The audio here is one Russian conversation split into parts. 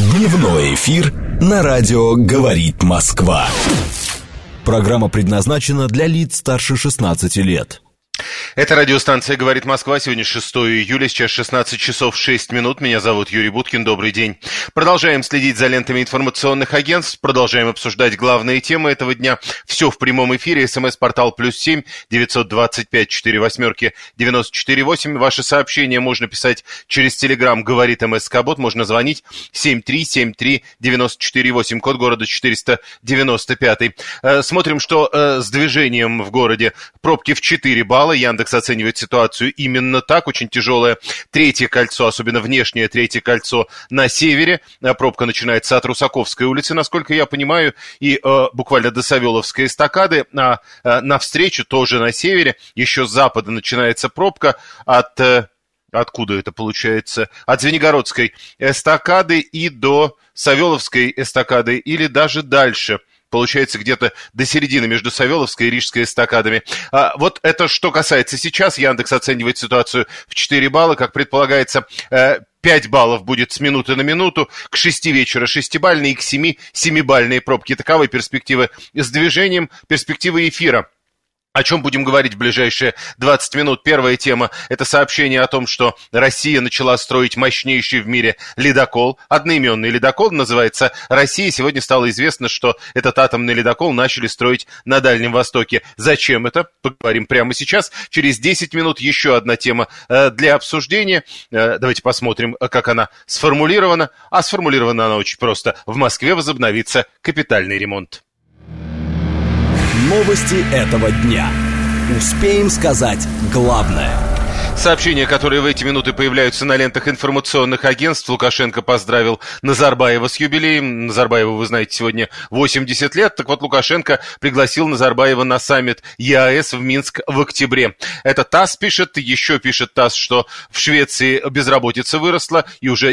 Дневной эфир на радио «Говорит Москва». Программа предназначена для лиц старше 16 лет. Это радиостанция «Говорит Москва». Сегодня 6 июля, сейчас 16 часов 6 минут. Меня зовут Юрий Буткин. Добрый день. Продолжаем следить за лентами информационных агентств. Продолжаем обсуждать главные темы этого дня. Все в прямом эфире. СМС-портал +7 925 48 94 8. Ваши сообщения можно писать через Телеграм «Говорит МСК-бот». Можно звонить 7373 94 8. Код города 495. Смотрим, что с движением в городе. Пробки в 4 балла. Яндекс оценивает ситуацию именно так, очень тяжелое третье кольцо, особенно внешнее третье кольцо на севере. Пробка начинается от Русаковской улицы, насколько я понимаю, и буквально до Савеловской эстакады. Навстречу тоже на севере, еще с запада начинается пробка откуда это получается? От Звенигородской эстакады и до Савеловской эстакады или даже дальше. Получается, где-то до середины между Савеловской и Рижской эстакадами. Вот это что касается сейчас. Яндекс оценивает ситуацию в 4 балла. Как предполагается, 5 баллов будет с минуты на минуту. К 6 вечера 6-бальные и к 7 7-бальные пробки. Таковы перспективы с движением, перспективы эфира. О чем будем говорить в ближайшие 20 минут? Первая тема – это сообщение о том, что Россия начала строить мощнейший в мире ледокол. Одноименный ледокол называется «Россия». Сегодня стало известно, что этот атомный ледокол начали строить на Дальнем Востоке. Зачем это? Поговорим прямо сейчас. Через 10 минут еще одна тема для обсуждения. Давайте посмотрим, как она сформулирована. А сформулирована она очень просто. В Москве возобновится капитальный ремонт. Новости этого дня. Успеем сказать главное. Сообщения, которые в эти минуты появляются на лентах информационных агентств. Лукашенко поздравил Назарбаева с юбилеем. Назарбаеву, вы знаете, сегодня 80 лет. Так вот, Лукашенко пригласил Назарбаева на саммит ЕАЭС в Минск в октябре. Это ТАСС пишет. Еще пишет ТАСС, что в Швеции безработица выросла и уже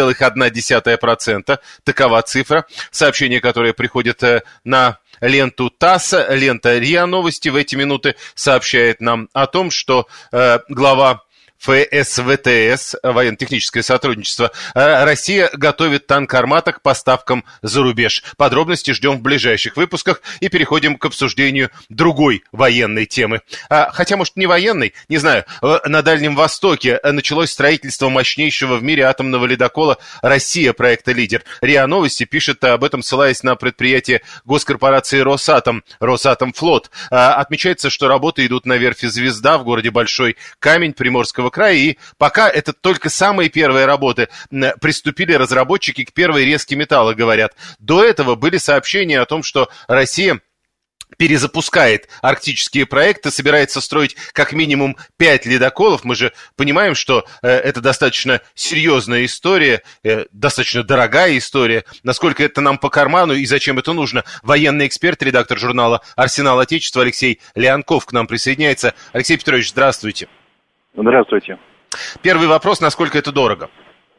9,1%. Такова цифра. Сообщение, которое приходит на ленту ТАСС, лента РИА Новости в эти минуты сообщает нам о том, что глава ФСВТС, военно-техническое сотрудничество, Россия готовит танк «Армата» к поставкам за рубеж. Подробности ждем в ближайших выпусках и переходим к обсуждению другой военной темы. Хотя, может, не военной, не знаю. На Дальнем Востоке началось строительство мощнейшего в мире атомного ледокола «Россия» проекта «Лидер». РИА Новости пишет об этом, ссылаясь на предприятие госкорпорации «Росатом», «Росатомфлот». Отмечается, что работы идут на верфи «Звезда» в городе Большой Камень Приморского края, и пока это только самые первые работы. Приступили разработчики к первой резке металла, говорят. До этого были сообщения о том, что Россия перезапускает арктические проекты, собирается строить как минимум 5 ледоколов. Мы же понимаем, что это достаточно серьезная история, достаточно дорогая история. Насколько это нам по карману и зачем это нужно? Военный эксперт, редактор журнала «Арсенал Отечества» Алексей Леонков к нам присоединяется. Алексей Петрович, здравствуйте. Здравствуйте. Первый вопрос, насколько это дорого?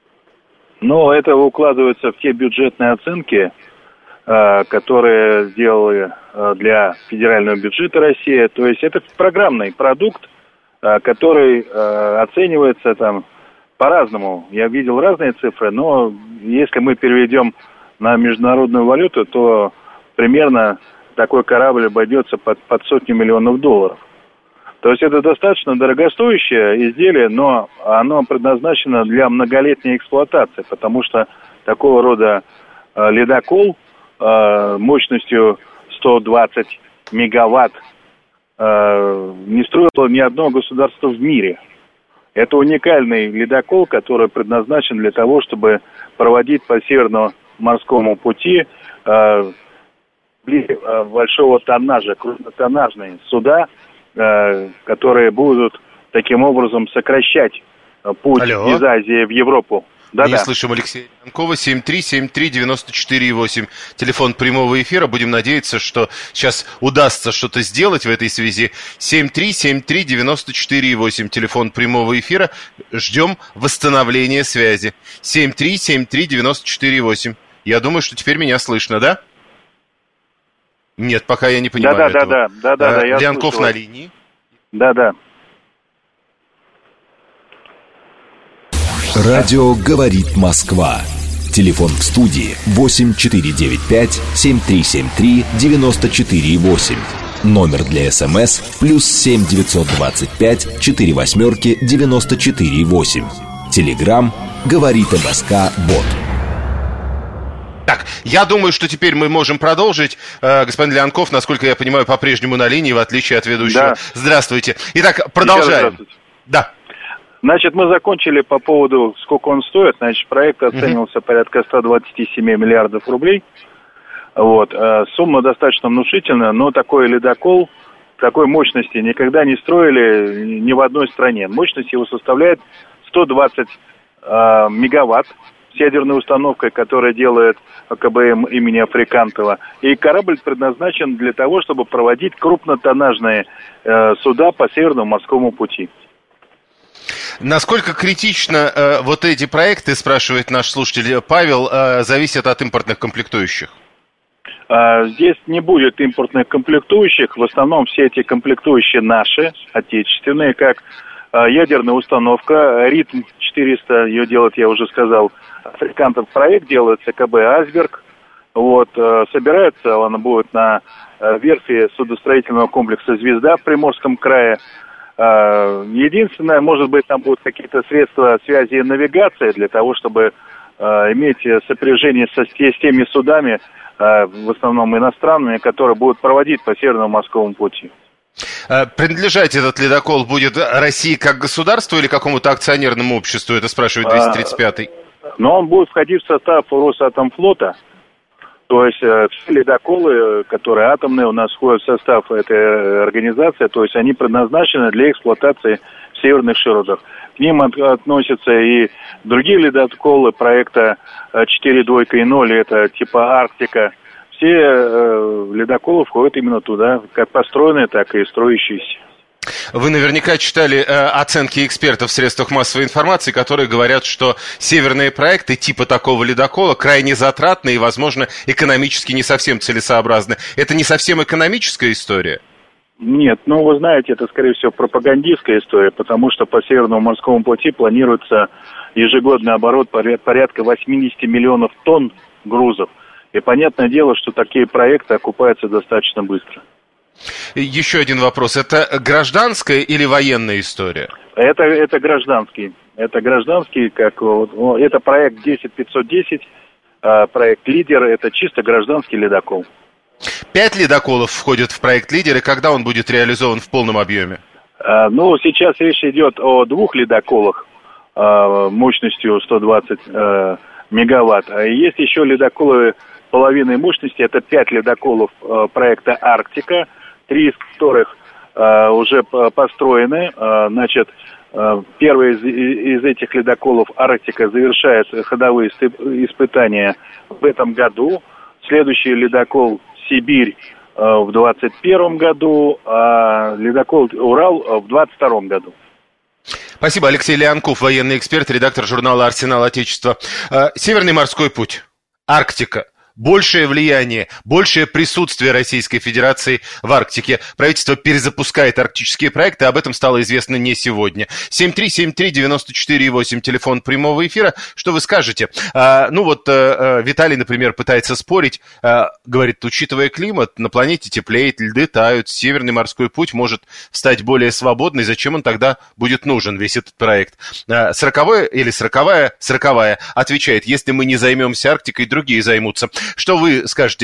Ну, это укладывается в те бюджетные оценки, которые сделали для федерального бюджета России. То есть это программный продукт, который оценивается там по-разному. Я видел разные цифры, но если мы переведем на международную валюту, то примерно такой корабль обойдется под $100 миллионов. То есть это достаточно дорогостоящее изделие, но оно предназначено для многолетней эксплуатации, потому что такого рода ледокол мощностью 120 мегаватт не строило ни одно государство в мире. Это уникальный ледокол, который предназначен для того, чтобы проводить по Северному морскому пути большого тоннажа, крупнотоннажные суда, которые будут таким образом сокращать путь из Азии в Европу. Не слышим Алексея Леонкова. 7373948. Телефон прямого эфира. Будем надеяться, что сейчас удастся что-то сделать в этой связи. 7373948. Телефон прямого эфира. Ждем восстановления связи. 7373948. Я думаю, что теперь меня слышно, да? Нет, пока я не понимаю этого. Да. Леонков слушаю. На линии. Да. Радио «Говорит Москва». Телефон в студии 8495-7373-94,8. Номер для СМС +7 925 4 восьмерки 94,8. Телеграм «Говорит МСК Бот». Так, я думаю, что теперь мы можем продолжить. Господин Леонков, насколько я понимаю, по-прежнему на линии, в отличие от ведущего. Да. Здравствуйте. Итак, продолжаем. Да. Значит, мы закончили по поводу, сколько он стоит. Значит, проект оценивался порядка 127 миллиардов рублей. Вот. Сумма достаточно внушительная, но такой ледокол такой мощности никогда не строили ни в одной стране. Мощность его составляет 120 мегаватт с ядерной установкой, которая делает КБМ имени Африкантова. И корабль предназначен для того, чтобы проводить крупнотоннажные суда по Северному морскому пути. Насколько критично вот эти проекты, спрашивает наш слушатель Павел, зависят от импортных комплектующих? Здесь не будет импортных комплектующих. В основном все эти комплектующие наши, отечественные, как ядерная установка, ритм 400, ее делает, я уже сказал, Африкантов проект, делает КБ «Айсберг». Вот, собирается она будет на верфи судостроительного комплекса «Звезда» в Приморском крае. Единственное, может быть, там будут какие-то средства связи и навигации для того, чтобы иметь сопряжение с теми судами, в основном иностранными, которые будут проводить по Северному морскому пути. Принадлежать этот ледокол будет России как государству или какому-то акционерному обществу? Это спрашивает 235-й. Но он будет входить в состав Росатомфлота. То есть все ледоколы, которые атомные, у нас входят в состав этой организации, то есть они предназначены для эксплуатации в северных широтах. К ним относятся и другие ледоколы проекта 4, 2 и 0, это типа Арктика. Все ледоколы входят именно туда, как построенные, так и строящиеся. Вы наверняка читали оценки экспертов в средствах массовой информации, которые говорят, что северные проекты типа такого ледокола крайне затратны и, возможно, экономически не совсем целесообразны. Это не совсем экономическая история? Нет, вы знаете, это, скорее всего, пропагандистская история, потому что по Северному морскому пути планируется ежегодный оборот порядка 80 миллионов тонн грузов. И понятное дело, что такие проекты окупаются достаточно быстро. Еще один вопрос. Это гражданская или военная история? Это гражданский. Это гражданский, это проект 10510, проект «Лидер», это чисто гражданский ледокол. 5 ледоколов входят в проект «Лидер», и когда он будет реализован в полном объеме? Сейчас речь идет о 2 ледоколах мощностью 120 мегаватт. А есть еще ледоколы половиной мощности, это 5 ледоколов проекта «Арктика», 3 из которых уже построены. Значит, первый из этих ледоколов «Арктика» завершает ходовые испытания в этом году. Следующий ледокол «Сибирь» в 2021 году, а ледокол «Урал» в 2022 году. Спасибо. Алексей Леонков, военный эксперт, редактор журнала «Арсенал Отечества». Северный морской путь, Арктика. Большее влияние, большее присутствие Российской Федерации в Арктике. Правительство перезапускает арктические проекты, об этом стало известно не сегодня. 7373948, телефон прямого эфира. Что вы скажете? Виталий, например, пытается спорить, говорит, учитывая климат, на планете теплеет, льды тают, Северный морской путь может стать более свободной, зачем он тогда будет нужен, весь этот проект? 40-я отвечает, если мы не займемся Арктикой, другие займутся. Что вы скажете?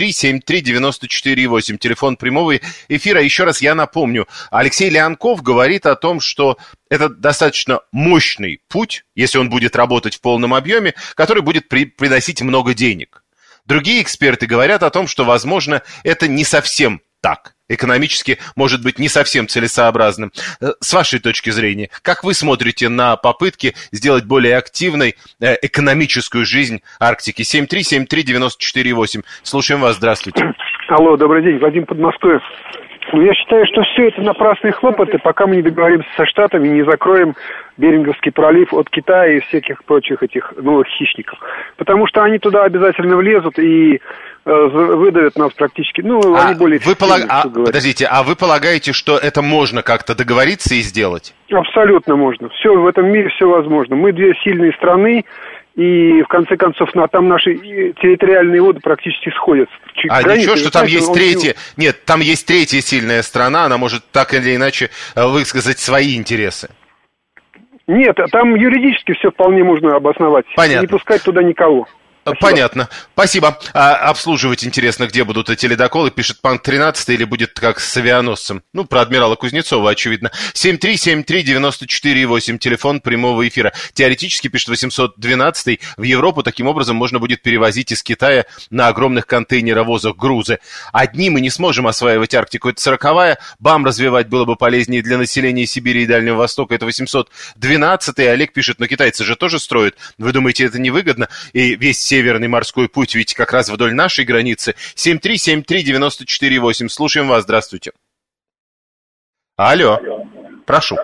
7373948, телефон прямого эфира. Еще раз я напомню, Алексей Леонков говорит о том, что это достаточно мощный путь, если он будет работать в полном объеме, который будет приносить много денег. Другие эксперты говорят о том, что, возможно, это не совсем так. Экономически может быть не совсем целесообразным. С вашей точки зрения, как вы смотрите на попытки сделать более активной экономическую жизнь Арктики? 7373948. Слушаем вас, здравствуйте. Алло, добрый день, Вадим, Подмосковье. Я считаю, что все это напрасные хлопоты, пока мы не договоримся со Штатами, не закроем Беринговский пролив от Китая и всяких прочих этих новых хищников. Потому что они туда обязательно влезут и выдавят нас практически, они более эффективны, Подождите, а вы полагаете, что это можно как-то договориться и сделать? Абсолютно можно. Все в этом мире все возможно. Мы 2 сильные страны, И, в конце концов, там наши территориальные воды практически сходятся. Ничего, что там есть третья... Нет, там есть третья сильная страна, она может так или иначе высказать свои интересы. Нет, там юридически все вполне можно обосновать. Понятно. Не пускать туда никого. Спасибо. Понятно. Спасибо. Обслуживать интересно, где будут эти ледоколы, пишет Панк 13, или будет как с авианосцем. Про адмирала Кузнецова, очевидно. 7373948, телефон прямого эфира. Теоретически, пишет 812, в Европу таким образом можно будет перевозить из Китая на огромных контейнеровозах грузы. Одни мы не сможем осваивать Арктику, это 40-я. БАМ развивать было бы полезнее для населения Сибири и Дальнего Востока, это 812. Олег пишет, но китайцы же тоже строят. Вы думаете, это невыгодно? И весь Северный морской путь, ведь как раз вдоль нашей границы. 7373948. Слушаем вас. Здравствуйте. Алло. Прошу.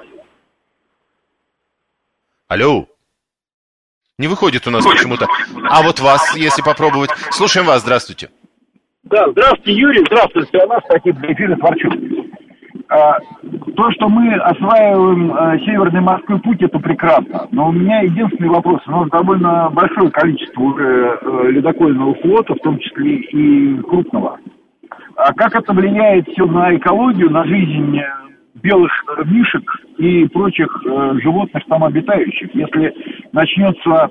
Алло. Не выходит у нас почему-то. А вот вас, если попробовать. Слушаем вас. Здравствуйте. Да, здравствуйте, Юрий. Здравствуйте, у нас такие эфиры Творчук. То, что мы осваиваем Северный морской путь, это прекрасно. Но у меня единственный вопрос. У нас довольно большое количество уже ледокольного флота, в том числе и крупного. А как это влияет все на экологию, на жизнь белых мишек и прочих животных там обитающих? Если начнется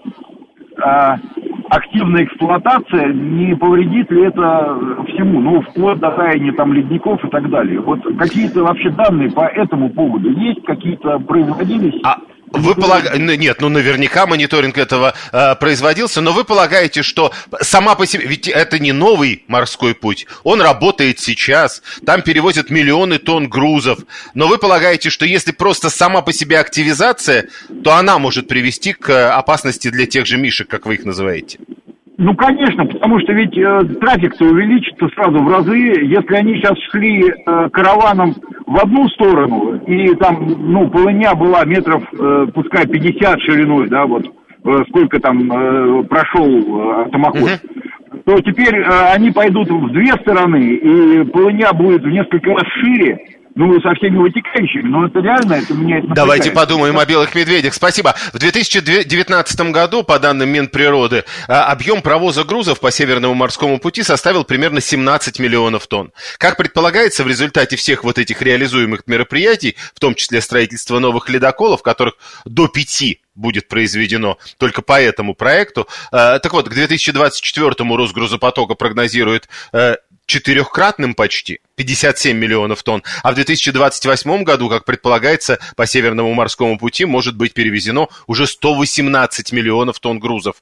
активная эксплуатация, не повредит ли это всему, вплоть до таяния там ледников и так далее. Вот какие-то вообще данные по этому поводу есть, какие-то производились? Вы полагаете... Нет, наверняка мониторинг этого производился, но вы полагаете, что сама по себе... Ведь это не новый морской путь, он работает сейчас, там перевозят миллионы тонн грузов, но вы полагаете, что если просто сама по себе активизация, то она может привести к опасности для тех же мишек, как вы их называете? Конечно, потому что ведь трафик-то увеличится сразу в разы. Если они сейчас шли караваном в одну сторону, и там, полыня была метров, пускай 50 шириной, да, вот сколько там прошел автомоход, то теперь они пойдут в две стороны, и полыня будет в несколько раз шире. Со всеми вытекающими, но это реально, это меняет напрягает. Давайте подумаем о белых медведях. Спасибо. В 2019 году, по данным Минприроды, объем провоза грузов по Северному морскому пути составил примерно 17 миллионов тонн. Как предполагается, в результате всех вот этих реализуемых мероприятий, в том числе строительства новых ледоколов, которых до 5 будет произведено только по этому проекту, так вот, к 2024-му Росгрузопотока прогнозирует четырехкратным почти, 57 миллионов тонн, а в 2028 году, как предполагается, по Северному морскому пути может быть перевезено уже 118 миллионов тонн грузов.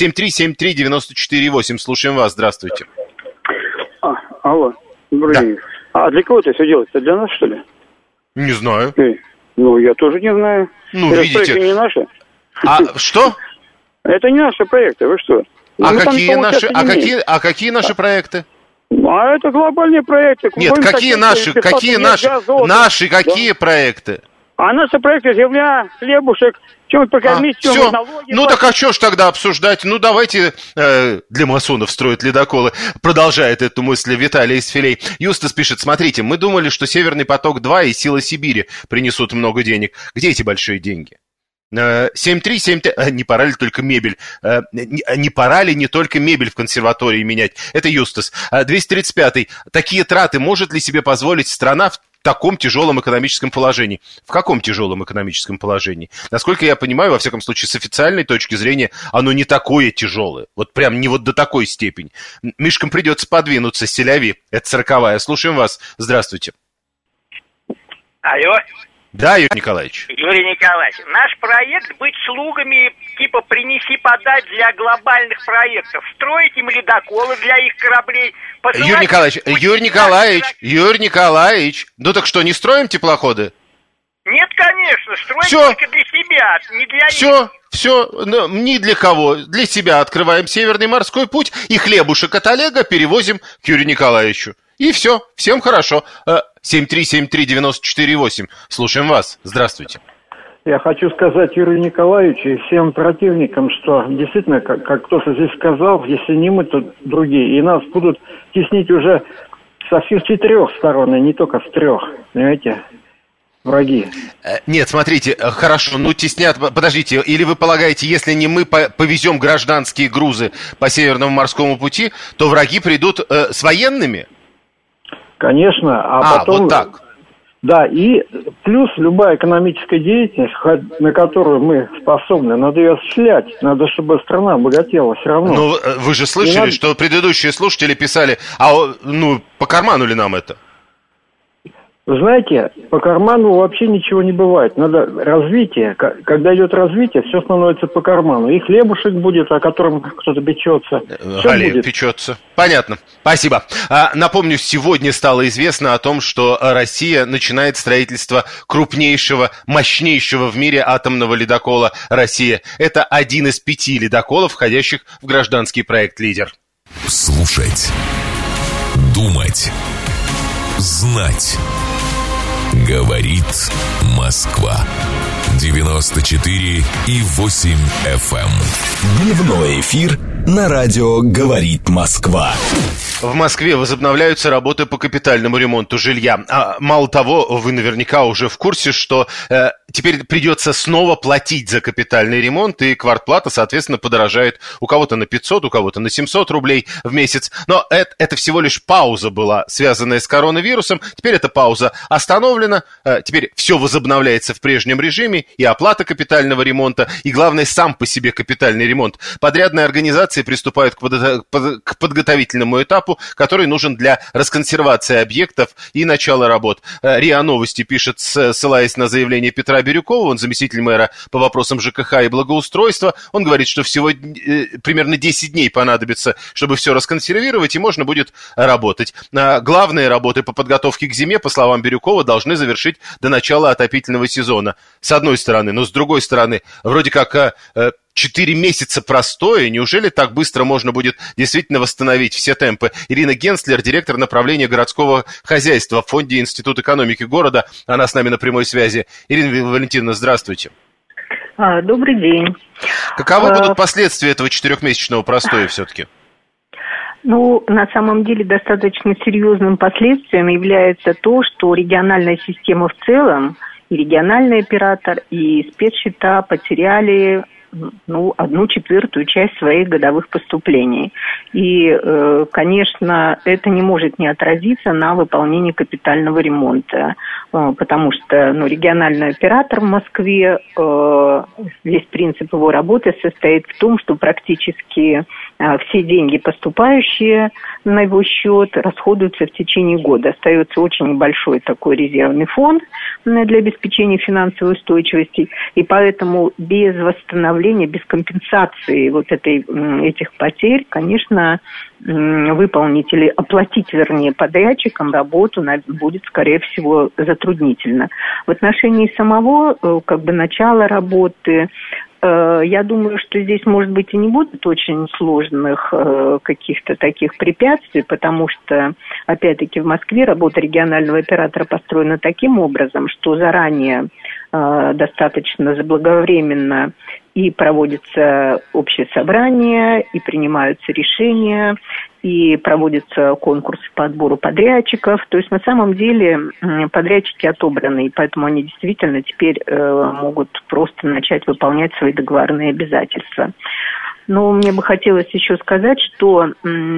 7373948, слушаем вас, здравствуйте. Алло, добрый день. А для кого это все делается? Для нас, что ли? Не знаю. Я тоже не знаю. Это видите. Не наши. Что? Это не наши проекты, вы что? Какие наши проекты? Это глобальные проекты. Нет, какие наши проекты? А наши проекты: земля, хлебушек, чем-то покормить, чем-то налоги. Так что ж тогда обсуждать? Давайте для масонов строят ледоколы. Продолжает эту мысль Виталий из Филей. Юстас пишет, смотрите, мы думали, что Северный поток-2 и Сила Сибири принесут много денег. Где эти большие деньги? 737... Не пора ли только мебель? Не пора ли не только мебель в консерватории менять? Это Юстас. 235-й. Такие траты может ли себе позволить страна в таком тяжелом экономическом положении? В каком тяжелом экономическом положении? Насколько я понимаю, во всяком случае, с официальной точки зрения, оно не такое тяжелое. Вот прям не вот до такой степени. Мишкам придется подвинуться. Селяви. Это 40-я. Слушаем вас. Здравствуйте. Алло. Да, Юрий Николаевич. Юрий Николаевич, наш проект быть слугами типа принеси-подай для глобальных проектов. Строить им ледоколы для их кораблей. Юрий Николаевич, так что, не строим теплоходы? Нет, конечно, строим только для себя, не для них. Все, ни для кого. Для себя открываем Северный морской путь и хлебушек от Олега перевозим к Юрию Николаевичу. И все, всем хорошо. 7373948. Слушаем вас. Здравствуйте. Я хочу сказать Юрию Николаевичу и всем противникам, что действительно, как кто-то здесь сказал, если не мы, то другие. И нас будут теснить уже со всех 4 сторон, и не только с 3. Понимаете? враги. Нет, смотрите, хорошо, теснят, подождите, или вы полагаете, если не мы повезем гражданские грузы по Северному морскому пути, то враги придут с военными? Конечно, потом... вот так. Да, и плюс любая экономическая деятельность, на которую мы способны, надо ее осуществлять. Надо, чтобы страна обогатела все равно. Ну, вы же слышали, что предыдущие слушатели писали, по карману ли нам это? Вы знаете, по карману вообще ничего не бывает. Надо развитие. Когда идет развитие, все становится по карману. И хлебушек будет, о котором кто-то печется. Галеев печется. Понятно. Спасибо. Напомню, сегодня стало известно о том, что Россия начинает строительство крупнейшего, мощнейшего в мире атомного ледокола «Россия». Это один из 5 ледоколов, входящих в гражданский проект «Лидер». Слушать. Думать. Знать. Говорит Москва. 94,8 FM. Дневной эфир на радио «Говорит Москва». В Москве возобновляются работы по капитальному ремонту жилья. Мало того, вы наверняка уже в курсе, что теперь придется снова платить за капитальный ремонт, и квартплата, соответственно, подорожает у кого-то на 500, у кого-то на 700 рублей в месяц. Но это всего лишь пауза была, связанная с коронавирусом. Теперь эта пауза остановлена, теперь все возобновляется в прежнем режиме, и оплата капитального ремонта, и, главное, сам по себе капитальный ремонт. Подрядные организации приступают к подготовительному этапу, который нужен для расконсервации объектов и начала работ. РИА Новости пишет, ссылаясь на заявление Петра Бирюкова, он заместитель мэра по вопросам ЖКХ и благоустройства. Он говорит, что всего примерно 10 дней понадобится, чтобы все расконсервировать, и можно будет работать. Главные работы по подготовке к зиме, по словам Бирюкова, должны завершить до начала отопительного сезона. С одной стороны, но с другой стороны, вроде как 4 месяца простоя, неужели так быстро можно будет действительно восстановить все темпы? Ирина Генслер, директор направления городского хозяйства в Фонде Институт экономики города, она с нами на прямой связи. Ирина Валентиновна, здравствуйте. Добрый день. Каковы будут последствия этого 4-месячного простоя все-таки? На самом деле достаточно серьезным последствием является то, что региональная система в целом, и региональный оператор, и спецсчета потеряли 1/4 часть своих годовых поступлений. И, конечно, это не может не отразиться на выполнении капитального ремонта, потому что региональный оператор в Москве, весь принцип его работы состоит в том, что практически все деньги, поступающие на его счет, расходуются в течение года. Остается очень большой такой резервный фонд для обеспечения финансовой устойчивости, и поэтому без восстановления, без компенсации этих потерь, конечно, выполнить или оплатить, подрядчикам работу будет, скорее всего, затруднительно. В отношении самого начала работы, я думаю, что здесь, может быть, и не будет очень сложных каких-то таких препятствий, потому что, опять-таки, в Москве работа регионального оператора построена таким образом, что заранее достаточно заблаговременно и проводится общее собрание, и принимаются решения, и проводятся конкурсы по отбору подрядчиков. То есть, на самом деле, подрядчики отобраны, и поэтому они действительно теперь могут просто начать выполнять свои договорные обязательства. Но мне бы хотелось еще сказать, что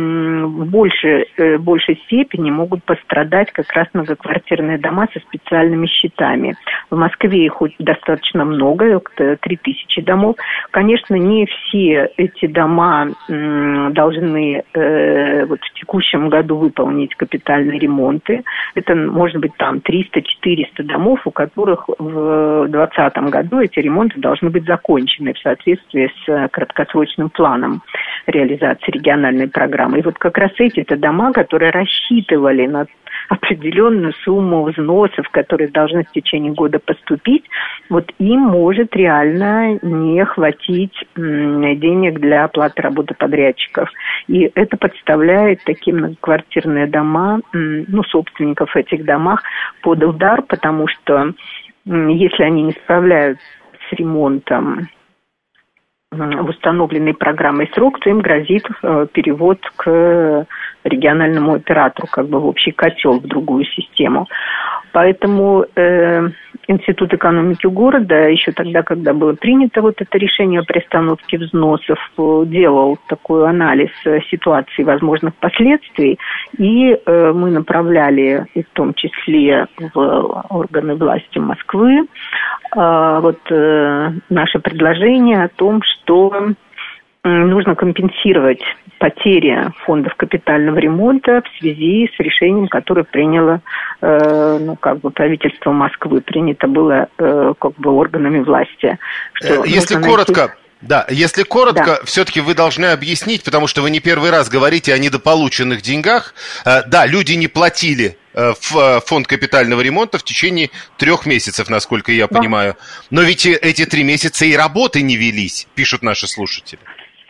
в большей степени могут пострадать как раз многоквартирные дома со специальными счетами. В Москве их достаточно много, 3000 домов. Конечно, не все эти дома должны в текущем году выполнить капитальные ремонты. Это может быть 300-400 домов, у которых в 2020 году эти ремонты должны быть закончены в соответствии с краткосрочным планом реализации региональной программы. И как раз эти-то дома, которые рассчитывали на определенную сумму взносов, которые должны в течение года поступить, им может реально не хватить денег для оплаты работы подрядчиков. И это подставляет такие многоквартирные дома, собственников этих домах под удар, потому что если они не справляются с ремонтом в установленной программой срок, то им грозит перевод к региональному оператору, в общий котел, в другую систему. Поэтому Институт экономики города еще тогда, когда было принято вот это решение о приостановке взносов, делал такой анализ ситуации возможных последствий, и мы направляли, и в том числе в органы власти Москвы, наше предложение о том, что нужно компенсировать потери фондов капитального ремонта в связи с решением, которое приняло правительство Москвы, принято было органами власти. Если коротко, все-таки вы должны объяснить, потому что вы не первый раз говорите о недополученных деньгах. Да, люди не платили в фонд капитального ремонта в течение 3 месяцев, насколько я понимаю. Но ведь эти 3 месяца и работы не велись, пишут наши слушатели.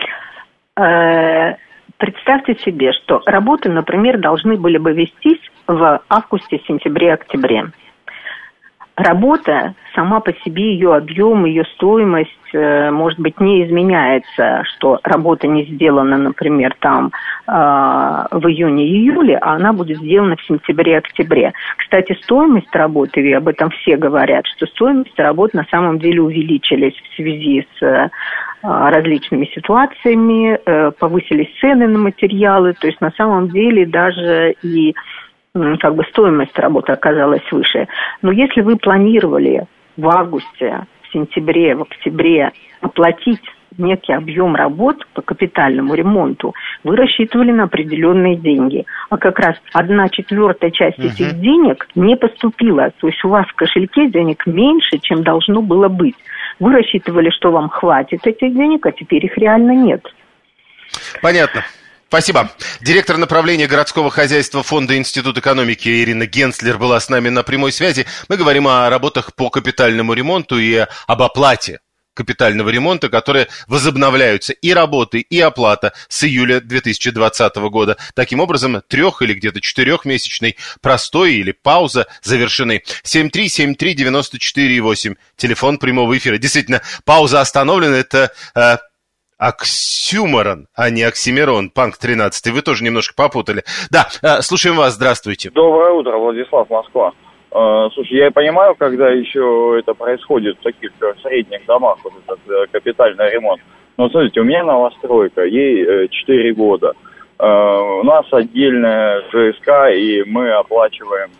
Представьте себе, что работы, например, должны были бы вестись в августе, сентябре, октябре. Работа сама по себе, ее объем, ее стоимость, может быть, не изменяется, что работа не сделана, например, в июне-июле, а она будет сделана в сентябре-октябре. Кстати, стоимость работы, и об этом все говорят, что стоимость работ на самом деле увеличились в связи с различными ситуациями, повысились цены на материалы, то есть на самом деле даже и стоимость работы оказалась выше. Но если вы планировали в августе, в сентябре, в октябре оплатить некий объем работ по капитальному ремонту, вы рассчитывали на определенные деньги. А как раз 1/4 часть этих денег не поступила. То есть у вас в кошельке денег меньше, чем должно было быть. Вы рассчитывали, что вам хватит этих денег, а теперь их реально нет. Понятно. Спасибо. Директор направления городского хозяйства Фонда Институт экономики Ирина Генслер была с нами на прямой связи. Мы говорим о работах по капитальному ремонту и об оплате капитального ремонта, которые возобновляются, и работы, и оплата с июля 2020 года. Таким образом, 3- или где-то 4-месячный простой или пауза завершены. 7373948, телефон прямого эфира. Действительно, пауза остановлена, это оксюморон, а не оксимирон, Панк 13. Вы тоже немножко попутали. Да, слушаем вас, здравствуйте. Доброе утро, Владислав, Москва. Слушай, я понимаю, когда еще это происходит в таких средних домах, вот этот капитальный ремонт. Но смотрите, у меня новостройка, ей 4 года. У нас отдельная ЖСК, и мы оплачиваем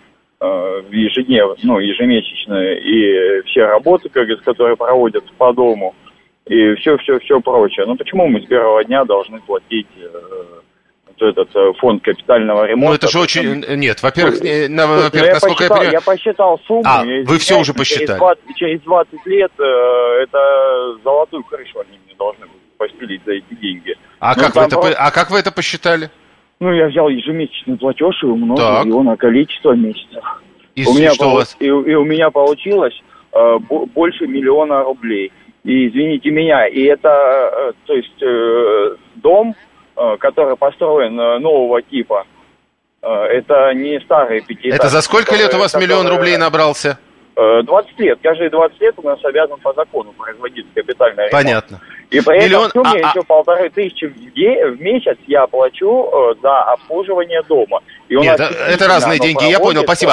ежемесячно и все работы, которые проводятся по дому, и все прочее. Но почему мы с первого дня должны платить этот фонд капитального ремонта? Ну, это же очень... Нет, во-первых, насколько я понимаю... Я посчитал сумму. Вы все уже посчитали. Через 20 лет это золотую крышу они мне должны постелить за эти деньги. Как вы это посчитали? Я взял ежемесячный платеж и умножил его на количество месяцев. И у меня получилось больше 1 000 000 рублей. И извините меня, и это, дом, который построен нового типа, это не старые пятиэтажки. Это за сколько лет у вас 1 000 000 рублей набрался? 20 лет. Каждые 20 лет у нас обязан по закону производить капитальный ремонт. Понятно. И при этом еще 1500 в месяц я плачу за обслуживание дома. Нет, это разные деньги, я понял, спасибо.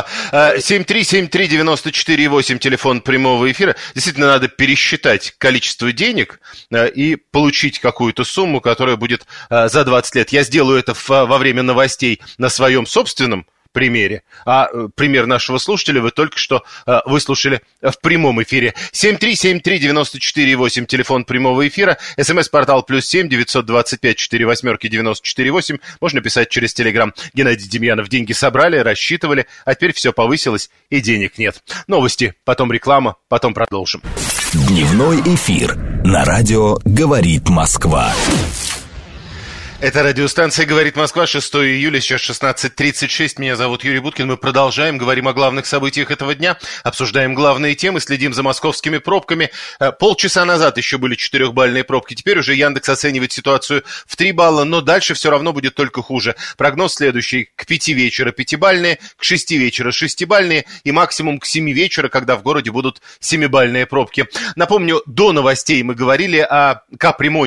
7373948, телефон прямого эфира. Действительно, надо пересчитать количество денег и получить какую-то сумму, которая будет за 20 лет. Я сделаю это во время новостей на своем собственном примере. А пример нашего слушателя вы только что выслушали в прямом эфире. 7373948, телефон прямого эфира. СМС-портал +7 925 48 948. Можно писать через Телеграм. Геннадий Демьянов. Деньги собрали, рассчитывали, а теперь все повысилось и денег нет. Новости, потом реклама, потом продолжим. Дневной эфир на радио «Говорит Москва». Это радиостанция «Говорит Москва», 6 июля, сейчас 16:36. Меня зовут Юрий Буткин. Мы продолжаем, говорим о главных событиях этого дня, обсуждаем главные темы, следим за московскими пробками. Полчаса назад еще были 4-бальные пробки, теперь уже Яндекс оценивает ситуацию в 3 балла, но дальше все равно будет только хуже. Прогноз следующий: к 5 вечера 5-бальные, к 6 вечера 6-бальные и максимум к 7 вечера, когда в городе будут 7-бальные пробки. Напомню, до новостей мы говорили о капремонте.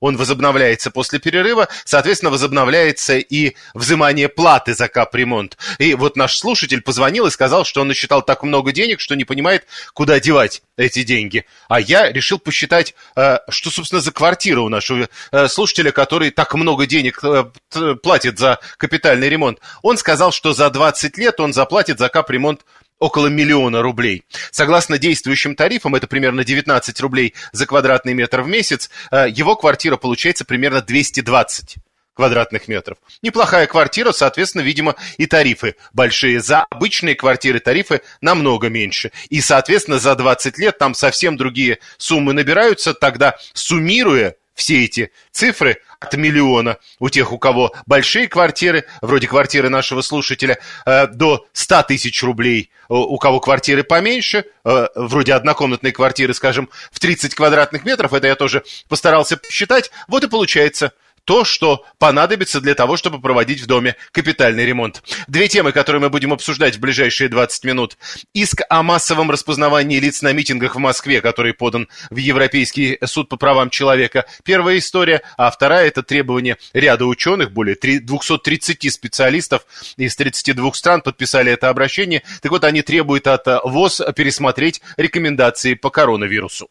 он возобновляется после перерыва, соответственно, возобновляется и взимание платы за капремонт. И вот наш слушатель позвонил и сказал, что он насчитал так много денег, что не понимает, куда девать эти деньги. А я решил посчитать, что, собственно, за квартира у нашего слушателя, который так много денег платит за капитальный ремонт. Он сказал, что за 20 лет он заплатит за капремонт около 1 000 000 рублей. Согласно действующим тарифам, это примерно 19 рублей за квадратный метр в месяц, его квартира получается примерно 220 квадратных метров. Неплохая квартира, соответственно, видимо, и тарифы большие. За обычные квартиры тарифы намного меньше. И, соответственно, за 20 лет там совсем другие суммы набираются. Тогда, суммируя все эти цифры от 1 000 000 у тех, у кого большие квартиры, вроде квартиры нашего слушателя, до 100 000 рублей, у кого квартиры поменьше, вроде однокомнатной квартиры, скажем, в 30 квадратных метров, это я тоже постарался посчитать, вот и получается то, что понадобится для того, чтобы проводить в доме капитальный ремонт. 2 темы, которые мы будем обсуждать в ближайшие 20 минут. Иск о массовом распознавании лиц на митингах в Москве, который подан в Европейский суд по правам человека. Первая история, а вторая – это требование ряда ученых, более 230 специалистов из 32 стран подписали это обращение. Так вот, они требуют от ВОЗ пересмотреть рекомендации по коронавирусу.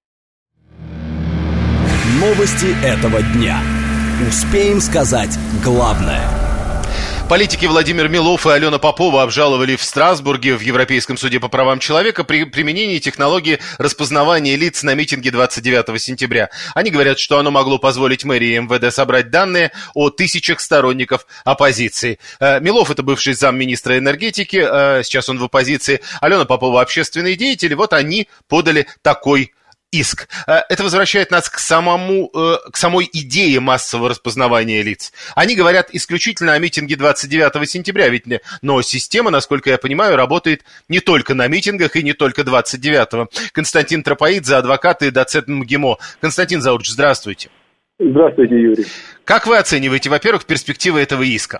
Новости этого дня. Успеем сказать главное. Политики Владимир Милов и Алена Попова обжаловали в Страсбурге в Европейском суде по правам человека при применении технологии распознавания лиц на митинге 29 сентября. Они говорят, что оно могло позволить мэрии и МВД собрать данные о тысячах сторонников оппозиции. Милов – это бывший замминистра энергетики, сейчас он в оппозиции. Алена Попова – общественный деятель. Вот они подали такой иск. Это возвращает нас к самой идее массового распознавания лиц. Они говорят исключительно о митинге 29 сентября, но система, насколько я понимаю, работает не только на митингах и не только 29-го. Константин Тропоидзе, адвокат и доцент МГИМО. Константин Заурч, здравствуйте. Здравствуйте, Юрий. Как вы оцениваете, во-первых, перспективы этого иска?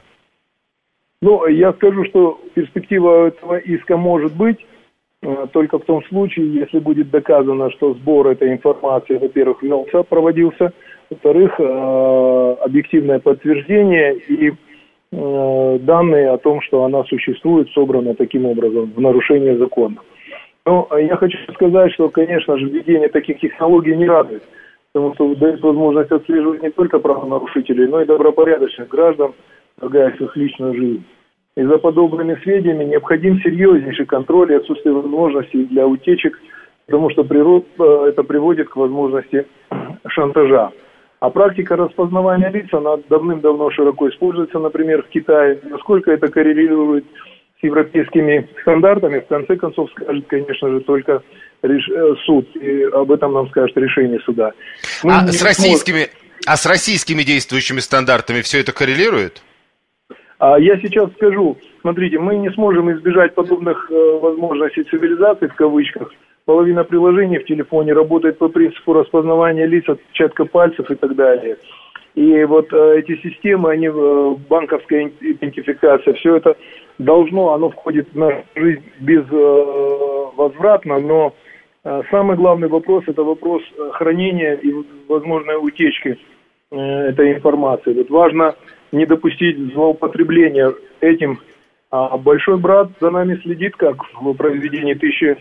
Я скажу, что перспектива этого иска может быть, только в том случае, если будет доказано, что сбор этой информации, во-первых, проводился, во-вторых, объективное подтверждение и данные о том, что она существует, собрана таким образом в нарушение закона. Но я хочу сказать, что, конечно же, введение таких технологий не радует, потому что дает возможность отслеживать не только правонарушителей, но и добропорядочных граждан, вторгаясь в их личную жизнь. И за подобными сведениями необходим серьезнейший контроль и отсутствие возможностей для утечек, потому что это приводит к возможности шантажа. А практика распознавания лиц, она давным-давно широко используется, например, в Китае. Насколько это коррелирует с европейскими стандартами, в конце концов скажет, конечно же, только суд. И об этом нам скажет решение суда. С российскими действующими стандартами все это коррелирует? Я сейчас скажу, смотрите, мы не сможем избежать подобных возможностей цивилизации, в кавычках. Половина приложений в телефоне работает по принципу распознавания лиц, отпечатка пальцев и так далее. И вот эти системы, они банковская идентификация, все это оно входит в нашу жизнь безвозвратно, но самый главный вопрос – это вопрос хранения и возможной утечки этой информации. Вот важно не допустить злоупотребления этим. А большой брат за нами следит, как в произведении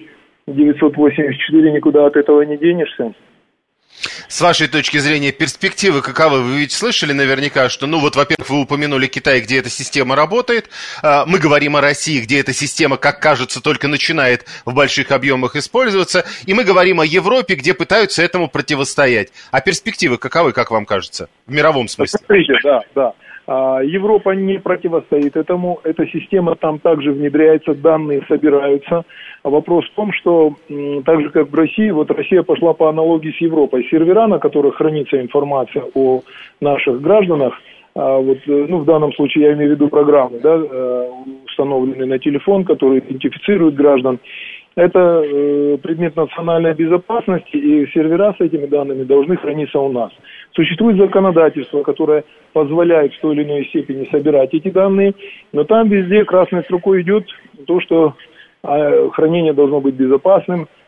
1984, никуда от этого не денешься. С вашей точки зрения, перспективы каковы? Вы ведь слышали наверняка, что, во-первых, вы упомянули Китай, где эта система работает. Мы говорим о России, где эта система, как кажется, только начинает в больших объемах использоваться. И мы говорим о Европе, где пытаются этому противостоять. А перспективы каковы, как вам кажется, в мировом смысле? Смотрите, да. Европа не противостоит этому. Эта система там также внедряется, данные собираются. Вопрос в том, что так же, как в России, вот Россия пошла по аналогии с Европой. Сервера, на которых хранится информация о наших гражданах, в данном случае я имею в виду программы, установленные на телефон, которые идентифицируют граждан, это предмет национальной безопасности, и сервера с этими данными должны храниться у нас. Существует законодательство, которое позволяет в той или иной степени собирать эти данные, но там везде красной строкой идет то, что хранение должно быть безопасным,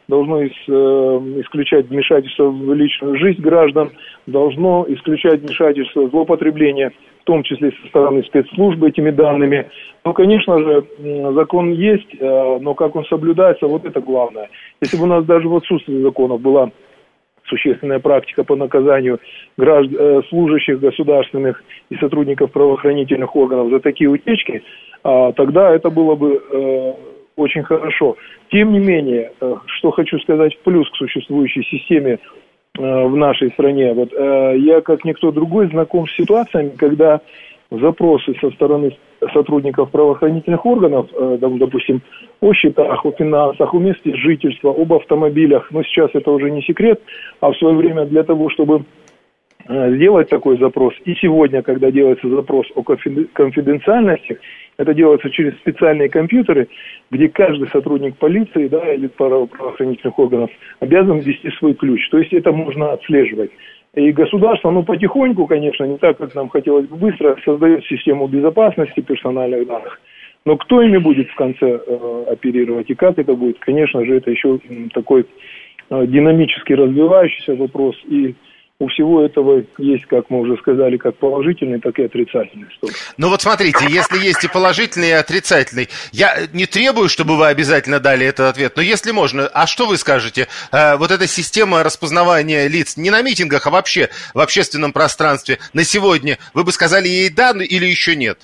должно исключать вмешательство в личную жизнь граждан, должно исключать вмешательство, злоупотребление, в том числе со стороны спецслужб этими данными. Ну, конечно же, закон есть, но как он соблюдается, вот это главное. Если бы у нас даже в отсутствии законов была существенная практика по наказанию служащих государственных и сотрудников правоохранительных органов за такие утечки, тогда это было бы очень хорошо. Тем не менее, что хочу сказать в плюс к существующей системе в нашей стране. Вот я, как никто другой, знаком с ситуациями, когда запросы со стороны сотрудников правоохранительных органов, допустим, о счетах, о финансах, о месте жительства, об автомобилях, но сейчас это уже не секрет, а в свое время для того, чтобы сделать такой запрос, и сегодня, когда делается запрос о конфиденциальности, это делается через специальные компьютеры, где каждый сотрудник полиции, да, или правоохранительных органов обязан ввести свой ключ. То есть это можно отслеживать. И государство, потихоньку, конечно, не так, как нам хотелось бы быстро, создает систему безопасности персональных данных. Но кто ими будет в конце оперировать и как это будет, конечно же, это еще такой динамически развивающийся вопрос. И у всего этого есть, как мы уже сказали, как положительные, так и отрицательные стороны. Ну вот смотрите, если есть и положительный, и отрицательный, я не требую, чтобы вы обязательно дали этот ответ, но если можно, а что вы скажете? Вот эта система распознавания лиц не на митингах, а вообще в общественном пространстве на сегодня, вы бы сказали ей да или еще нет?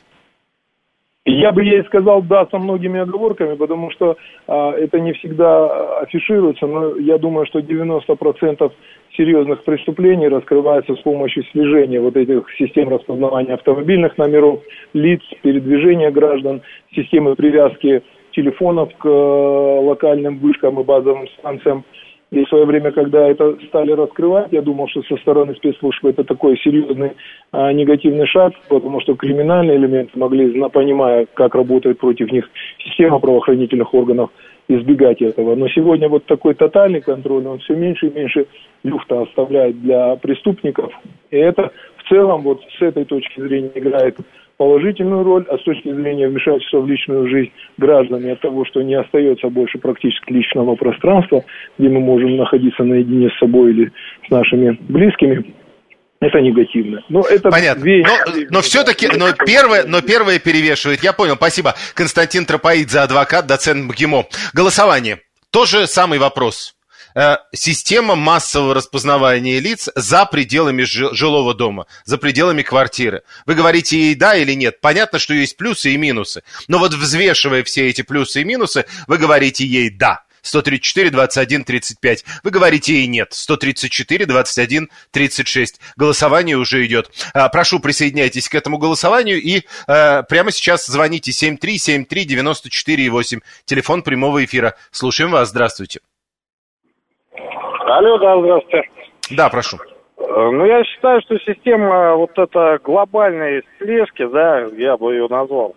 Я бы ей сказал да со многими оговорками, потому что это не всегда афишируется, но я думаю, что 90% серьезных преступлений раскрывается с помощью слежения вот этих систем распознавания автомобильных номеров, лиц, передвижения граждан, системы привязки телефонов к локальным вышкам и базовым станциям. И в свое время, когда это стали раскрывать, я думал, что со стороны спецслужб это такой серьезный негативный шаг, потому что криминальные элементы могли, понимая, как работает против них система правоохранительных органов, избегать этого. Но сегодня вот такой тотальный контроль, он все меньше и меньше люфта оставляет для преступников. И это в целом вот с этой точки зрения играет положительную роль, а с точки зрения вмешательства в личную жизнь граждан от того, что не остается больше практически личного пространства, где мы можем находиться наедине с собой или с нашими близкими, это негативно. Но это понятно. Но все-таки, первое перевешивает. Я понял, спасибо. Константин Тропоидзе, адвокат, доцент МГИМО. Голосование. Тоже самый вопрос. Система массового распознавания лиц за пределами жилого дома, за пределами квартиры. Вы говорите ей да или нет? Понятно, что есть плюсы и минусы. Но вот взвешивая все эти плюсы и минусы, вы говорите ей да. 134, 21, 35. Вы говорите ей нет. 134, 21, 36. Голосование уже идет. Прошу, присоединяйтесь к этому голосованию и прямо сейчас звоните 7373948. Телефон прямого эфира. Слушаем вас. Здравствуйте. Алло, да, здравствуйте. Да, прошу. Ну, я считаю, что система вот эта глобальной слежки, да, я бы ее назвал,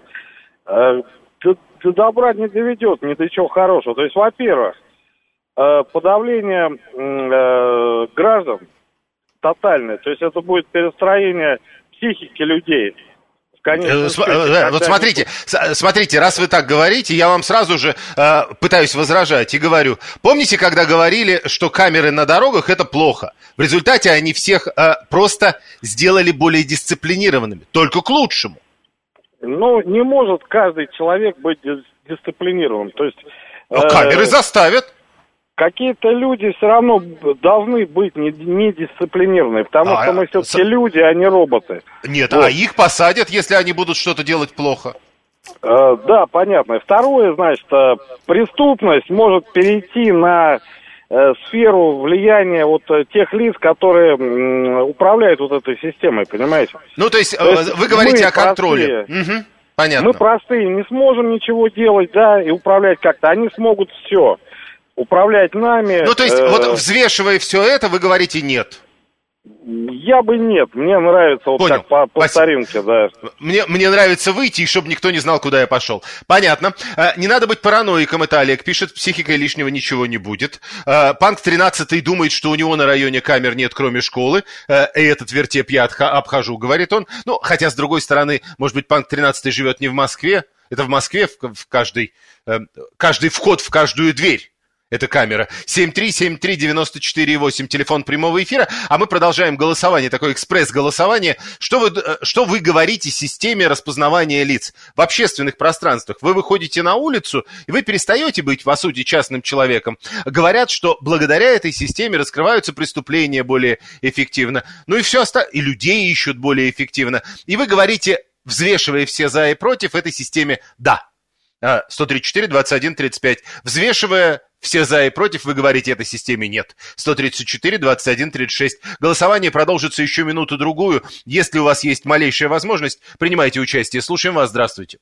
до добра не доведет, ни до чего хорошего. То есть, во-первых, подавление граждан тотальное, то есть это будет перестроение психики людей. Вот смотрите, раз вы так говорите, я вам сразу же пытаюсь возражать и говорю, помните, когда говорили, что камеры на дорогах это плохо? В результате они всех просто сделали более дисциплинированными, только к лучшему. Ну, не может каждый человек быть дисциплинированным. То есть, камеры заставят. Какие-то люди все равно должны быть не дисциплинированные, потому что мы все-таки люди, а не роботы. Нет, вот. А их посадят, если они будут что-то делать плохо. Да, понятно. Второе, значит, преступность может перейти на сферу влияния вот тех лиц, которые управляют вот этой системой, понимаете? Ну, то есть вы говорите о контроле. Угу, понятно. Мы простые, не сможем ничего делать, да, и управлять как-то. Они смогут все. Управлять нами... Ну, то есть, вот взвешивая все это, вы говорите нет? Я бы нет. Мне нравится вот понял. Так по старинке, да. Мне нравится выйти, и чтобы никто не знал, куда я пошел. Понятно. Не надо быть параноиком, это Олег пишет, психикой лишнего ничего не будет. Панк 13 думает, что у него на районе камер нет, кроме школы. И этот вертеп я обхожу, говорит он. Ну, хотя, с другой стороны, может быть, Панк 13 живет не в Москве. Это в Москве в каждый вход в каждую дверь. эта камера. 7373948, телефон прямого эфира. А мы продолжаем голосование, такое экспресс-голосование. Что вы говорите системе распознавания лиц в общественных пространствах? Вы выходите на улицу, и вы перестаете быть, по сути, частным человеком. Говорят, что благодаря этой системе раскрываются преступления более эффективно. Ну и все остальное. И людей ищут более эффективно. И вы говорите, взвешивая все за и против, этой системе «да». 134-21-35. Взвешивая все за и против, вы говорите этой системе «нет». 134-21-36. Голосование продолжится еще минуту-другую. Если у вас есть малейшая возможность, принимайте участие. Слушаем вас. Здравствуйте.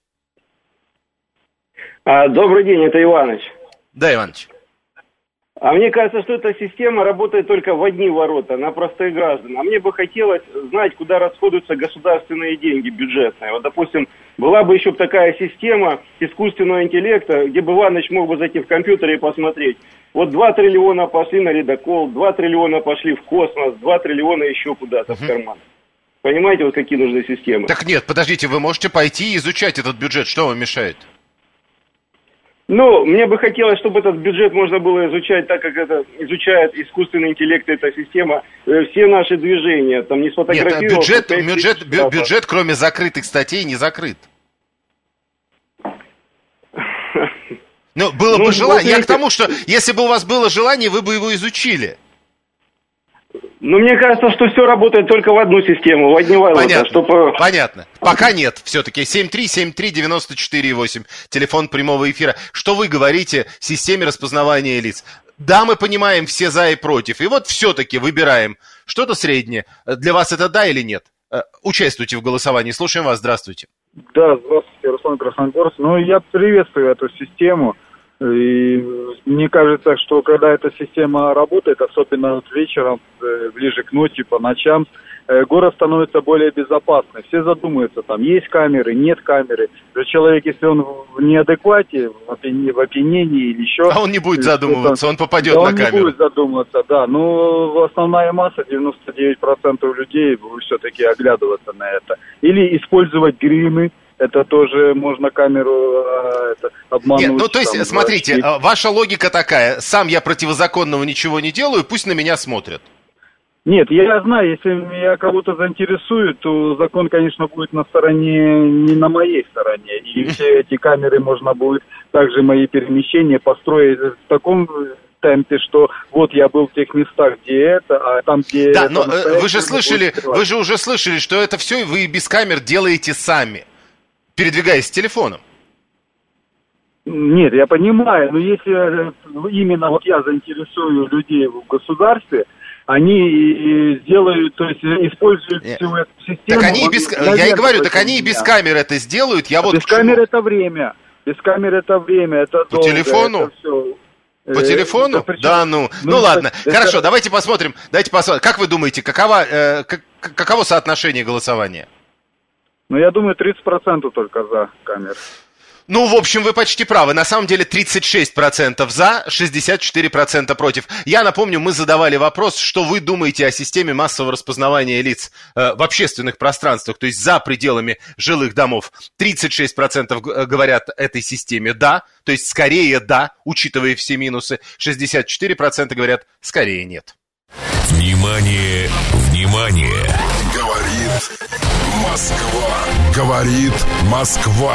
Добрый день, это Иваныч. Да, Иваныч. А мне кажется, что эта система работает только в одни ворота, на простых граждан. А мне бы хотелось знать, куда расходуются государственные деньги, бюджетные. Вот, допустим, была бы еще такая система искусственного интеллекта, где бы Иваныч мог бы зайти в компьютер и посмотреть. Вот 2 триллиона пошли на ледокол, 2 триллиона пошли в космос, 2 триллиона еще куда-то в карман. Понимаете, вот какие нужны системы? Так нет, подождите, вы можете пойти и изучать этот бюджет. Что вам мешает? Ну, мне бы хотелось, чтобы этот бюджет можно было изучать так, как это изучает искусственный интеллект, эта система, все наши движения, там не сфотографировал. Нет, бюджет, кроме закрытых статей, не закрыт. Ну, было бы желание. Я к тому, что если бы у вас было желание, вы бы его изучили. Ну, мне кажется, что все работает только в одну систему, в одни ворота. Понятно. Пока нет, все-таки. 7373948, телефон прямого эфира. Что вы говорите системе распознавания лиц? Да, мы понимаем все за и против. И вот все-таки выбираем что-то среднее. Для вас это да или нет? Участвуйте в голосовании. Слушаем вас. Здравствуйте. Да, здравствуйте, Руслан Красногорск. Ну, я приветствую эту систему. И мне кажется, что когда эта система работает, особенно вот вечером, ближе к ночи, по ночам, город становится более безопасным. Все задумаются, там есть камеры, нет камеры. Человек, если он в неадеквате, в опьянении или еще... А он не будет задумываться, он попадет на камеру. Он не будет задумываться, да. Но основная масса, 99% людей, будет все-таки оглядываться на это. Или использовать гримы. Это тоже можно камеру обмануть. Нет, ну то есть, смотрите, ваша логика такая: сам я противозаконного ничего не делаю, пусть на меня смотрят. Нет, я знаю, если меня кого-то заинтересует, то закон, конечно, будет на стороне, не на моей стороне. И все эти камеры можно будет, также мои перемещения построить в таком темпе, что вот я был в тех местах, где это, а там, где... Да, но вы же уже слышали, что это все вы без камер делаете сами, передвигаясь с телефоном. Нет, я понимаю, но если именно вот я заинтересую людей в государстве, они сделают, то есть используют всю эту систему. Так они я и говорю, так они и без камер это сделают. Без камер это время. Без камер это время, это долго. По телефону? Это все. По телефону? Да, ну ладно. Хорошо, давайте посмотрим. Как вы думаете, каково соотношение голосования? Ну, я думаю, 30% только за камеры. Ну, в общем, вы почти правы. На самом деле 36% за, 64% против. Я напомню, мы задавали вопрос, что вы думаете о системе массового распознавания лиц в общественных пространствах, то есть за пределами жилых домов. 36% говорят этой системе «да», то есть скорее «да», учитывая все минусы. 64% говорят «скорее нет». Внимание, внимание! Говорит Москва. Говорит Москва.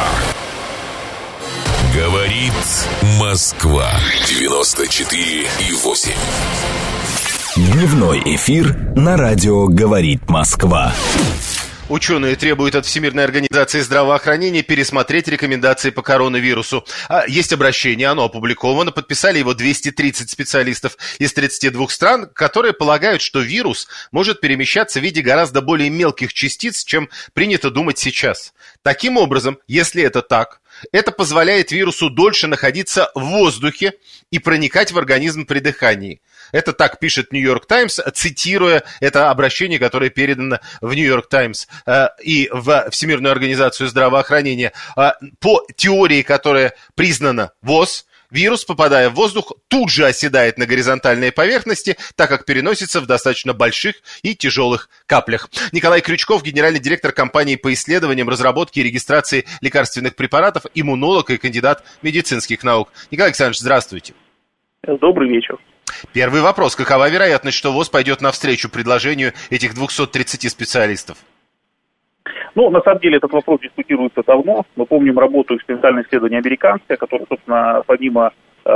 Говорит Москва. 94,8. Дневной эфир на радио «Говорит Москва». Ученые требуют от Всемирной организации здравоохранения пересмотреть рекомендации по коронавирусу. Есть обращение, оно опубликовано, подписали его 230 специалистов из 32 стран, которые полагают, что вирус может перемещаться в виде гораздо более мелких частиц, чем принято думать сейчас. Таким образом, если это так, это позволяет вирусу дольше находиться в воздухе и проникать в организм при дыхании. Это так пишет Нью-Йорк Таймс, цитируя это обращение, которое передано в Нью-Йорк Таймс и в Всемирную организацию здравоохранения. По теории, которая признана ВОЗ, вирус, попадая в воздух, тут же оседает на горизонтальной поверхности, так как переносится в достаточно больших и тяжелых каплях. Николай Крючков, генеральный директор компании по исследованиям, разработке и регистрации лекарственных препаратов, иммунолог и кандидат медицинских наук. Николай Александрович, здравствуйте. Добрый вечер. Первый вопрос. Какова вероятность, что ВОЗ пойдет навстречу предложению этих 230 специалистов? Ну, на самом деле, этот вопрос дискутируется давно. Мы помним работу экспериментального исследования американское, которое, собственно, помимо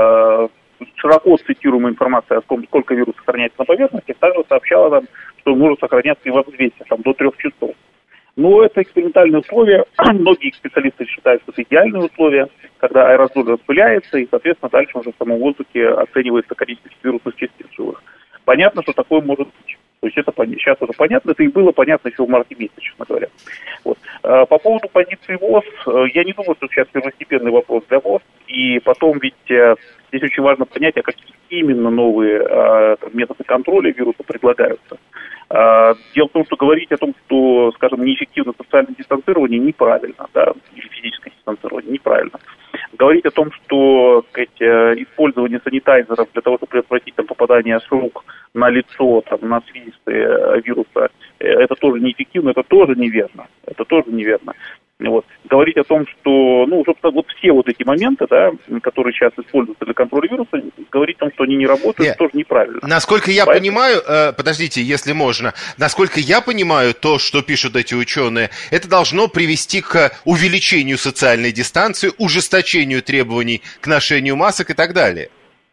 широко цитируемой информации о том, сколько вирус сохраняется на поверхности, также сообщала нам, что он может сохраняться и во взвесе, там, до 3 часов. Но это экспериментальные условия. Многие специалисты считают, что это идеальные условия, когда аэрозоль распыляется, и, соответственно, дальше уже в самом воздухе оценивается количество вирусных частиц живых. Понятно, что такое может быть. То есть это сейчас уже понятно, это и было понятно еще в марте месяце, честно говоря. Вот. По поводу позиции ВОЗ, я не думаю, что сейчас первостепенный вопрос для ВОЗ, и потом ведь здесь очень важно понять, а какие именно новые методы контроля вируса предлагаются. Дело в том, что говорить о том, что, скажем, неэффективно социальное дистанцирование, неправильно, да, или физическое дистанцирование, неправильно. Говорить о том, что, сказать, использование санитайзеров для того, чтобы предотвратить там, попадание с рук на лицо, там, на слизистые вируса, это тоже неэффективно, это тоже неверно. Это тоже неверно. Вот. Говорить о том, что, ну, собственно, вот все вот эти моменты, да, которые сейчас используются для контроля вируса, говорить о том, что они не работают, тоже неправильно. Насколько я понимаю, подождите, если можно, насколько я понимаю, то, что пишут эти ученые, это должно привести к увеличению социальной дистанции, ужесточению требований к ношению масок и так далее.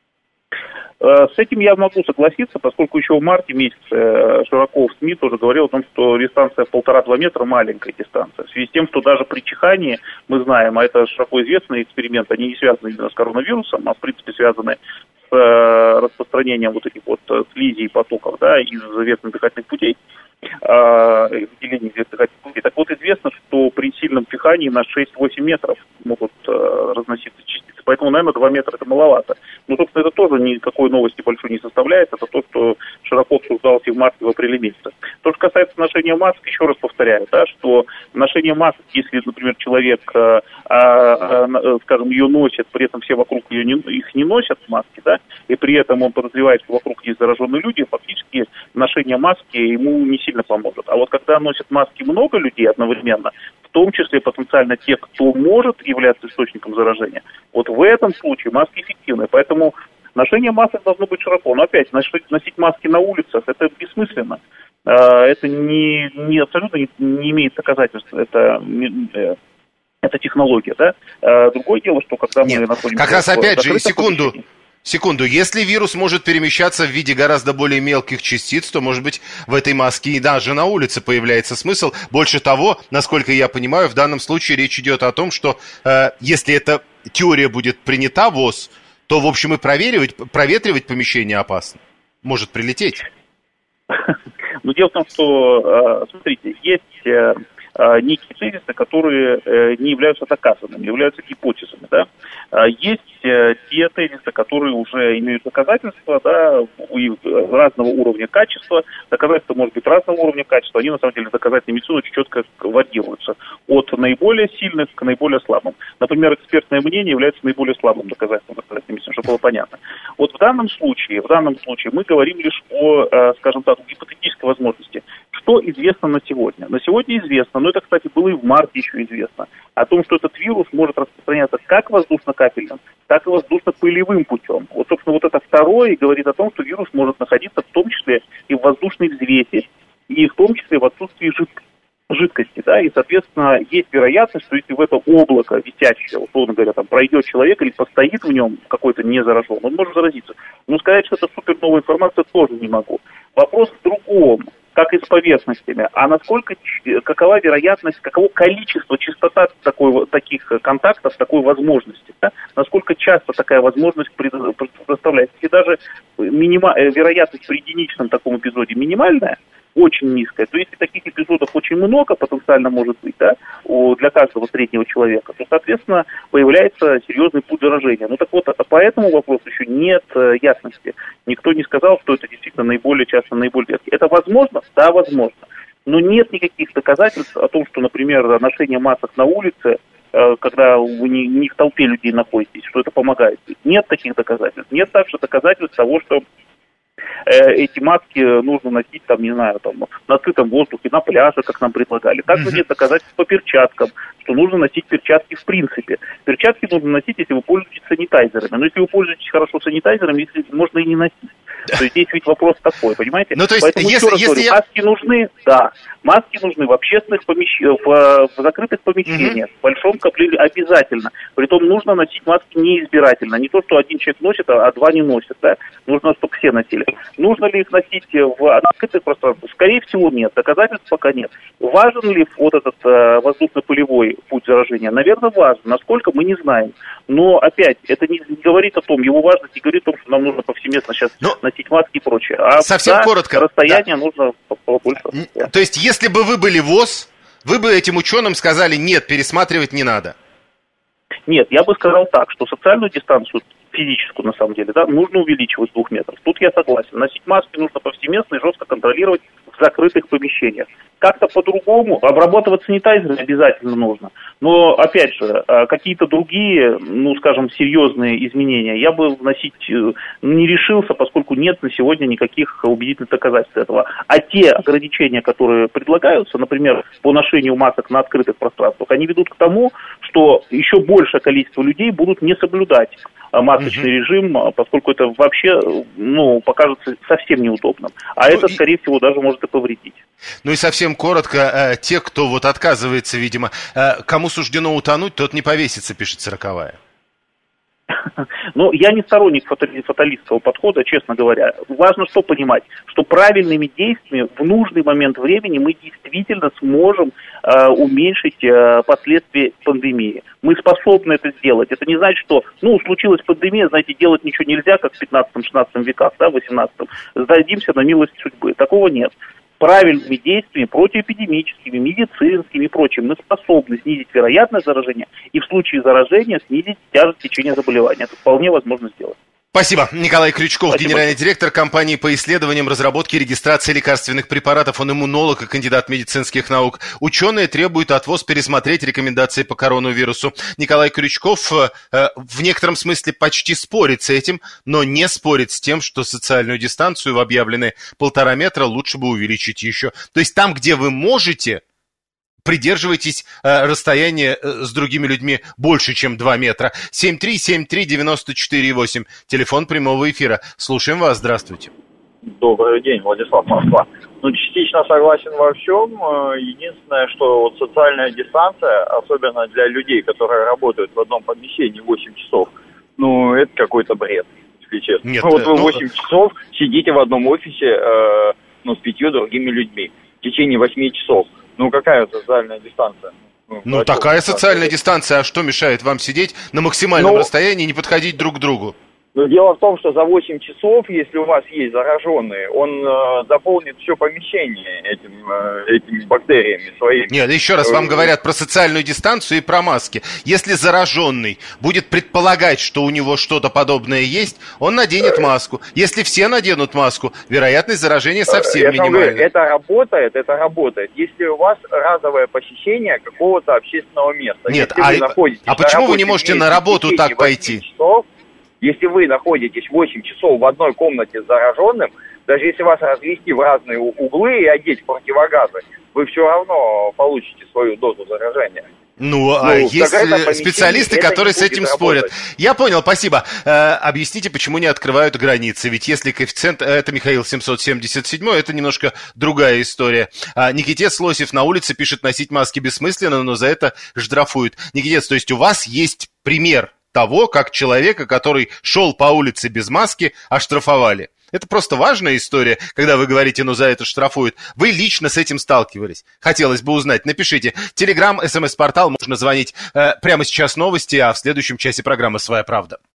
С этим я могу согласиться, поскольку еще в марте месяце широко в СМИ тоже говорил о том, что дистанция в 1,5-2 метра маленькая дистанция. В связи с тем, что даже при чихании, мы знаем, а это широко известный эксперимент, они не связаны именно с коронавирусом, а в принципе связаны с распространением вот этих вот слизи и потоков, да, из верхних дыхательных путей, выделений из верхних дыхательных путей. Так вот, известно, что при сильном чихании на 6-8 метров могут разноситься частицы. Поэтому, наверное, 2 метра это маловато. Но, собственно, это тоже никакой новости большой не составляет. Это то, что широко обсуждалось и в марте, и в апреле месяце. То, что касается ношения масок, еще раз повторяю, да, что ношение масок, если, например, человек, скажем, ее носит, при этом все вокруг их не носят, маски, да, и при этом он подозревает, что вокруг есть зараженные люди, фактически ношение маски ему не сильно поможет. А вот когда носят маски много людей одновременно, в том числе потенциально тех, кто может являться источником заражения, вот в этом случае маски эффективны. Поэтому ношение масок должно быть широко. Но опять, носить маски на улицах, это бессмысленно. Это абсолютно не имеет доказательств. Это технология, да. Другое дело, что когда мы находимся... Как раз опять же, секунду. Если вирус может перемещаться в виде гораздо более мелких частиц, то, может быть, в этой маске и даже на улице появляется смысл. Больше того, насколько я понимаю, в данном случае речь идет о том, что если эта теория будет принята ВОЗ, то, в общем, и проветривать помещение опасно. Может прилететь. Но дело в том, что, смотрите, есть некие тезисы, которые не являются доказанными, являются гипотезами, да. Есть те тезисы, которые уже имеют доказательства, да, разного уровня качества. Доказательства, может быть, разного уровня качества, они, на самом деле, доказательной медициной очень четко варьируются от наиболее сильных к наиболее слабым. Например, экспертное мнение является наиболее слабым доказательством доказательной медицины, чтобы было понятно. Вот в данном случае мы говорим лишь о, скажем так, гипотетической возможности. Что известно на сегодня? На сегодня известно, но это, кстати, было и в марте еще известно, о том, что этот вирус может распространяться как воздушно-капельным, так и воздушно-пылевым путем. Вот, собственно, вот это второе говорит о том, что вирус может находиться в том числе и в воздушной взвеси, и в том числе в отсутствии жидкости, да, и, соответственно, есть вероятность, что если в это облако висящее, условно говоря, там пройдет человек или постоит в нем какой-то не заражен, он может заразиться. Но сказать, что это супер новая информация, тоже не могу. Вопрос в другом. Как и с поверхностями, а какова вероятность, каково количество, частота таких контактов, такой возможности, да? Насколько часто такая возможность предоставляется. Если даже вероятность при единичном таком эпизоде минимальная, очень низкая, то если таких эпизодов очень много потенциально может быть, да, для каждого среднего человека, то, соответственно, появляется серьезный путь заражения. Ну так вот, по этому вопросу еще нет ясности. Никто не сказал, что это действительно наиболее часто, наиболее редко. Это возможно? Да, возможно. Но нет никаких доказательств о том, что, например, ношение масок на улице, когда вы не в толпе людей находитесь, что это помогает. Нет таких доказательств. Нет также доказательств того, что эти маски нужно носить, там, не знаю, там, на открытом воздухе, на пляже, как нам предлагали. Также нет доказательств по перчаткам, что нужно носить перчатки в принципе. Перчатки нужно носить, если вы пользуетесь санитайзерами. Но если вы пользуетесь хорошо санитайзером, если можно и не носить. То есть здесь ведь вопрос такой, понимаете? Ну, то есть, поэтому еще раз говорю, маски нужны, да. Маски нужны в общественных помещениях, в закрытых помещениях, в большом скоплении обязательно. Притом нужно носить маски неизбирательно. Не то, что один человек носит, а два не носят, да. Нужно, чтобы все носили. Нужно ли их носить в открытых пространствах? Скорее всего, нет. Доказательств пока нет. Важен ли вот этот воздушно-пылевой путь заражения? Наверное, важен. Насколько, мы не знаем. Но, опять, это не говорит о том, его важность не говорит о том, что нам нужно повсеместно сейчас носить маски и прочее. А совсем коротко. Расстояние нужно побольше. То есть, если бы вы были ВОЗ, вы бы этим ученым сказали, нет, пересматривать не надо. Нет, я бы сказал так, что социальную дистанцию, физическую на самом деле, да, нужно увеличивать с 2 метров. Тут я согласен. Носить маски нужно повсеместно и жестко контролировать в закрытых помещениях. Как-то по-другому обрабатывать санитайзеры обязательно нужно. Но, опять же, какие-то другие, ну, скажем, серьезные изменения я бы вносить не решился, поскольку нет на сегодня никаких убедительных доказательств этого. А те ограничения, которые предлагаются, например, по ношению масок на открытых пространствах, они ведут к тому, что еще большее количество людей будут не соблюдать масочный режим, поскольку это вообще, ну, покажется совсем неудобным. А это, скорее всего, даже может и повредить. Ну и совсем коротко, те, кто вот отказывается, видимо, кому суждено утонуть, тот не повесится, пишет 40-я. Ну, я не сторонник фаталистского подхода, честно говоря. Важно что понимать, что правильными действиями в нужный момент времени мы действительно сможем уменьшить последствия пандемии. Мы способны это сделать. Это не значит, что, ну, случилась пандемия, знаете, делать ничего нельзя, как в 15-16 веках, да, в 18-м. Сдадимся на милость судьбы. Такого нет. Правильными действиями, противоэпидемическими, медицинскими и прочим, мы способны снизить вероятность заражения и в случае заражения снизить тяжесть течения заболевания. Это вполне возможно сделать. Спасибо. Николай Крючков, Спасибо. Генеральный директор компании по исследованиям, разработке и регистрации лекарственных препаратов. Он иммунолог и кандидат медицинских наук. Ученые требуют от ВОЗ пересмотреть рекомендации по коронавирусу. Николай Крючков в некотором смысле почти спорит с этим, но не спорит с тем, что социальную дистанцию в объявленные 1,5 метра лучше бы увеличить еще. То есть там, где вы можете, придерживайтесь расстояния с другими людьми больше, чем 2 метра. 7373948, телефон прямого эфира. Слушаем вас, здравствуйте. Добрый день, Владислав, Москва. Ну, частично согласен во всем. Единственное, что вот социальная дистанция, особенно для людей, которые работают в одном помещении 8 часов, ну, это какой-то бред, если честно. Нет, вот вы 8 часов сидите в одном офисе, с 5 другими людьми в течение 8 часов. Ну, какая социальная дистанция? Ну, такая социальная дистанция, а что мешает вам сидеть на максимальном расстоянии и не подходить друг к другу? Но дело в том, что за 8 часов, если у вас есть зараженный, он заполнит все помещение этими бактериями своими. Нет, еще раз вам говорят про социальную дистанцию и про маски. Если зараженный будет предполагать, что у него что-то подобное есть, он наденет маску. Если все наденут маску, вероятность заражения совсем минимальна. Это работает. Если у вас разовое посещение какого-то общественного места. Нет, а почему вы не можете на работу так пойти? Если вы находитесь 8 часов в одной комнате с зараженным, даже если вас развести в разные углы и одеть в противогазы, вы все равно получите свою дозу заражения. Есть специалисты, которые с этим спорят. Я понял, спасибо. Объясните, почему не открывают границы? Ведь если коэффициент, это Михаил 777, это немножко другая история. Никитец Лосев на улице пишет, носить маски бессмысленно, но за это штрафуют. Никитец, то есть у вас есть пример того, как человека, который шел по улице без маски, оштрафовали. Это просто важная история, когда вы говорите, за это штрафуют. Вы лично с этим сталкивались. Хотелось бы узнать. Напишите. Телеграм, СМС-портал, можно звонить. Прямо сейчас новости, а в следующем часе программа «Своя правда».